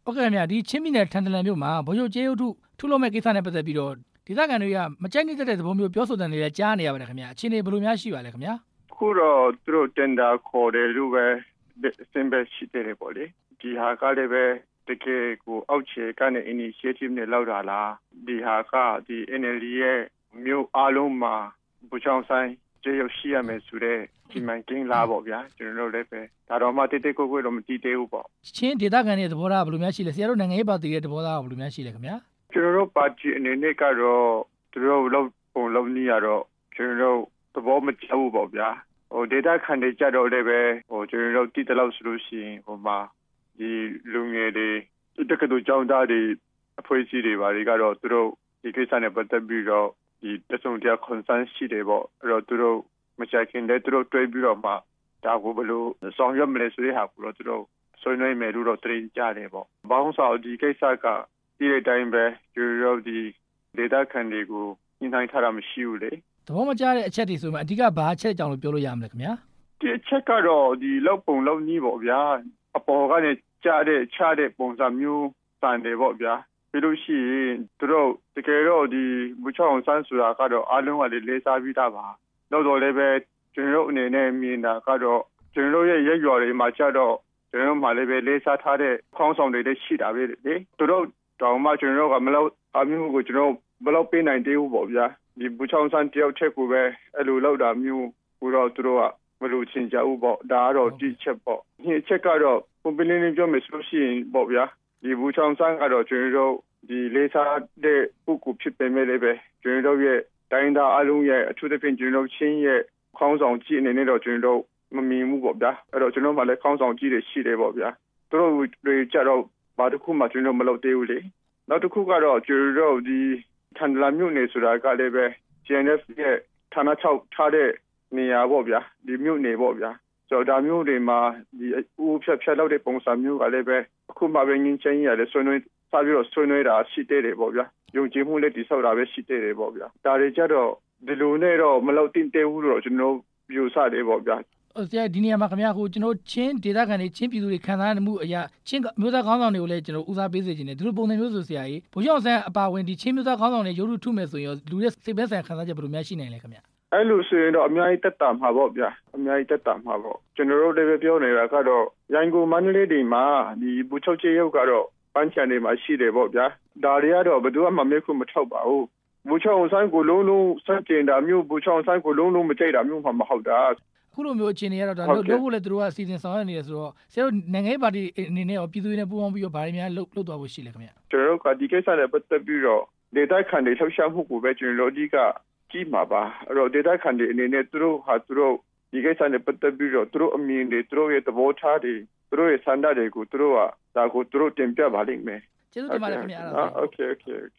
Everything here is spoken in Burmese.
ဟုတ်ကဲ့ခင်ဗျာဒီချင်းပြည်နယ်ထန်တလန်မြို့မှာဗိုလ်ချုပ်ကျေးရုပ်ထုထုတ်လုပ်မဲ့ကိစ္စနဲ့ပတ်သက်ပြီးတော့ဒေသခံတွေကမကြိုက်နှစ်သက်တဲ့သဘောမျိုးပြောဆိုတဲ့နေလဲကြားနေရပါတယ်ခင်ဗျာအခြေအနေဘယ်လိုများရှိပါလဲခင်ဗျာခုတော့သူတို့တင်ဒါခေါ်တယ်လို့ပဲအစင်ပဲရှိတယ်ပေါ့လေဒီဟာကလည်းပဲတကယ်ကိုအောက်ခြေကနေ initiative နဲ့လောက်တာလားဒီဟာကဒီ NLD ရဲ့မြို့အားလုံးမှာဘူချောင်းဆိုင်ကျေရုပ်ရှိရမယ်ဆိုတဲ့ဒီမှန်ကင်းလာပေါ့ဗျာကျွန်တော်တို့လည်းပဲဒါတော့မှတိတ်တိတ်ကိုကိုတော့မတည်သေးဘူးပေါ့ချင်းဒေသခံတွေသဘောထားဘယ်လိုများရှိလဲဆရာတို့နိုင်ငံရေးပါတီရဲ့သဘောထားဘယ်လိုများရှိလဲခင်ဗျာကျွန်တော်တို့ပါတီအနေနဲ့ကတော့သူတို့လောက်ပုံလုံးနေရတော့ကျွန်တော်တို့သဘောမကျဘူးပေါ့ဗျာဒေတာခံတွေကြတော့လည်းပဲကျွန်တော်တို့တည်တလောက်ဆိုလို့ရှိရင်မှာဒီလူငယ်တွေတက္ကသိုလ်ကျောင်းသားတွေအဖွဲ့အစည်းတွေဘာတွေကတော့သူတို့ဒီကိစ္စနဲ့ပတ်သက်ပြီးတော့ဒီတဆုံတရား concern ရှိတယ်ပေါ့အဲ့တော့သူတို့မချိုက်ခင်လည်းသူတို့တွေးပြီးတော့မှဒါကိုဘယ်လိုဆောင်ရွက်မလဲဆိုတဲ့ဟာကိုတော့သူတို့ဆွေးနွေးမယ်လို့တော့တင်ကြတယ်ပေါ့ဘောင်းဆောင်ဒီကိစ္စကဒီတဲ့အတိုင်းပဲကျွန်တော်တို့ဒီဒေတာခံတွေကိုညှိနှိုင်းထားတာမရှိဘူးလေသဘောမကျတဲ့အချက်တွေဆိုမှအဓိကဘာအချက်အကြောင်းလို့ပြောလို့ရမလဲခင်ဗျာဒီအချက်ကတော့ဒီလောက်ပုံလောက်ကြီးပေါ့ဗျာအပေါ်ကနေကြားတဲ့ချတဲ့ပုံစံမျိုးစံတယ်ပေါ့ဗျာပြီးလို့ရှိရင်သူတို့တကယ်တော့ဒီဘူချောင်းဆန်းဆိုတာကတော့အားလုံးကလေးစားပြီးသားပါတော့လည်းပဲကျွန်တော်အနေနဲ့မြင်တာကတော့ကျွန်တော်ရဲ့ရက်ရွာတွေမှာကြတော့ကျွန်တော်မှလည်းပဲလေးစားထားတဲ့ခေါင်းဆောင်တွေလည်းရှိတာပဲလေသူတို့တောင်မှကျွန်တော်ကမလောက်အမျိုးကိုကျွန်တော်ဘယ်လောက်ပေးနိုင်သေးဘူးပေါ့ဗျာဒီဘူချောင်းဆန်းတယောက်ချက်ကိုပဲအဲ့လိုလောက်တာမျိုးကိုတော့သူတို့ကမလို့ချင်ကြဘူးပေါ့ဒါကတော့ဒီချက်ပေါ့ဒီချက်ကတော့ပုံပင်းလေးပြောမယ်ဆိုရှင်ပေါ့ဗျာဒီဘူချောင်းဆန်းကတော့ကျွန်တော်တို့ဒီလေးစားတဲ့ပုဂ္ဂိုလ်ဖြစ်ပေမဲ့လည်းပဲကျွန်တော်ရဲ့တိုင်းသားအလုံးရဲ့အထူးသဖြင့်ကျွန်တော်ချင်းရဲ့ခေါင်းဆောင်ကြီးအနေနဲ့တော့ကျွန်တော်မမြင်ဘူးပေါ့ဗျာအဲ့တော့ကျွန်တော်မှလည်းခေါင်းဆောင်ကြီးတွေရှိတယ်ပေါ့ဗျာသူတို့တွေကြတော့ဘာတစ်ခုမှကျွန်တော်မလုပ်သေးဘူးလေနောက်တစ်ခုကတော့ကျွန်တော်ဒီထန်တလန်မြို့နယ်ဆိုတာကလည်းပဲ GNF ရဲ့ဌာနချုပ်ထားတဲ့နေရာပေါ့ဗျာဒီမြို့နယ်ပေါ့ဗျာဆိုတော့ဒါမျိုးတွေမှာဒီဦးဖြတ်လောက်တဲ့ပုံစံမျိုးကလည်းပဲအခုမှပဲငင်းချင်းရတယ်ဆွေးနွေးစားပြီးတော့ဆွေးနွေးတာရှိတဲ့ပေါ့ဗျာယုံကြည်မှုနဲ့တိဆောက်တာပဲရှိတဲ့ပေါ့ဗျာဒါတွေကြတော့ဒီလိုနဲ့တော့မလောက်တင်တဲဘူးတော့ကျွန်တော်ယူဆတယ်ပေါ့ဗျာဆရာဒီနေရာမှာခင်ဗျာကိုကျွန်တော်ချင်းဒေသခံတွေချင်းပြည်သူတွေခံစားမှုအရာချင်းမျိုးသားခေါင်းဆောင်တွေကိုလည်းကျွန်တော်ဦးစားပေးစေချင်တယ်ဒီလိုပုံစံမျိုးဆိုဆရာကြီးဘုရားဆန်းအပါဝင်ဒီချင်းမျိုးသားခေါင်းဆောင်တွေရုပ်ထုထုမယ်ဆိုရင်လူတွေစိတ်ပဲဆိုင်ခံစားချက်ဘယ်လိုများရှိနိုင်လဲခင်ဗျာအဲ့လိုဆိုရင်တော့အများကြီးတက်တာမှာပေါ့ဗျာအများကြီးတက်တာမှာပေါ့ကျွန်တော်တို့လည်းပဲပြောနေတာကတော့ရိုင်းကိုမန္တလေးတွေမှာဒီဘူချုပ်ချေရုပ်ကတော့ပန်းချန်တွေမှာရှိတယ်ပေါ့ဗျာဒါတွေကတော့ဘယ်သူမှမေးခွန်းမထောက်ပါဘူးဘူချောင်းဆိုင်ကိုလုံးလုံးစက်ကျင်တာမျိုးဘူချောင်းဆိုင်ကိုလုံးလုံးမကြိုက်တာမျိုးမှမဟုတ်တာခုလိုမျိုးအခြေအနေကတော့ဒါလို့ဖို့လည်းသူတို့ကအစီအစဉ်ဆောင်ရွက်နေတယ်ဆိုတော့ဆရာတို့နိုင်ငံရေးပါတီအနေနဲ့ရောပြည်သူတွေနဲ့ပူးပေါင်းပြီးတော့ဗားတွေများလှုပ်သွားဖို့ရှိလဲခင်ဗျကျွန်တော်တို့ကဒီကိစ္စနဲ့ပတ်သက်ပြီးတော့ဒေတာခန်တွေလှုပ်ရှားမှုကိုပဲကျွန်တော်တို့အဓိကကြီးမှာပါအဲ့တော့ဒေတာခန်တွေအနေနဲ့သူတို့ဒီကိစ္စနဲ့ပတ်သက်ပြီးတော့သူတို့အမြင်တွေသူတို့ရဲ့သဘောထားတွေသူတို့ရဲ့ဆန္ဒတွေကိုသူတို့ကဒါကိုသူတို့တင်ပြပါလိမ့်မယ်ကျေးဇူးတင်ပါတယ်ခင်ဗျာ Okay